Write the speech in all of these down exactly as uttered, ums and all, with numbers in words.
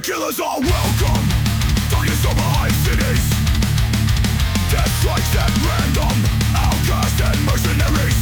Killers are welcome. Darkness over high cities. Death strikes at random. Outcasts and mercenaries.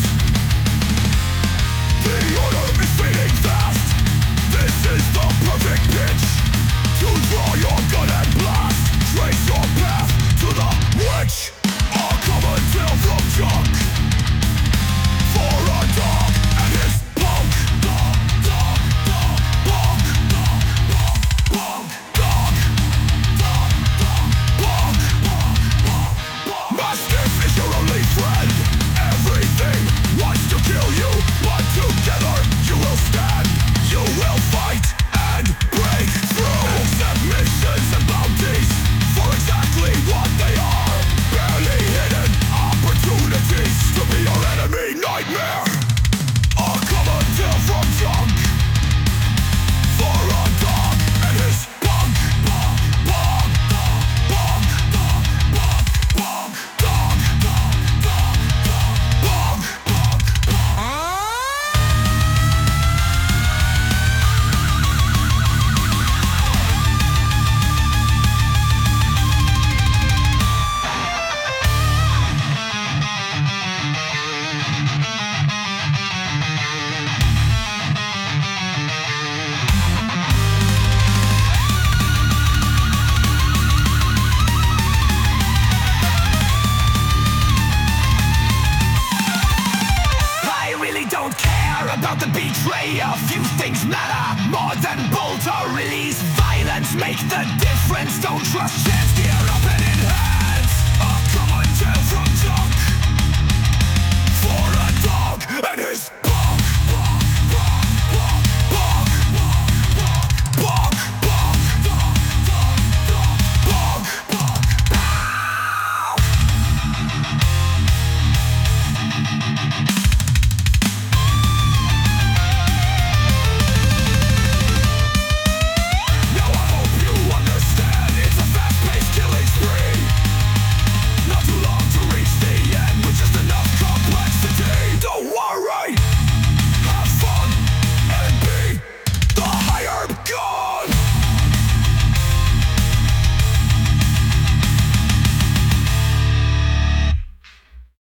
The order is fading fast. This is the perfect pitch to draw your gun and blast. Trace your path to the witch. A common tale from junk. For a dog and his punk. Dog, dog, dog, punk. Dog, dog, punk. Dog, dog, dog, punk. Mastiff is your only friend. Everything wants to kill you, but together you will stand. You will fight and break through. Accept missions and bounties for exactly what they are. Barely hidden opportunities to be your enemy nightmare. A common tale from junk. For a dog and his punk. Punk, punk, punk, punk, punk, punk, dog, dog, dog, dog, punk, punk, punk. I really don't care about the betrayer. Few things matter more than bolter release. Violence make the difference. Don't trust chance, gear up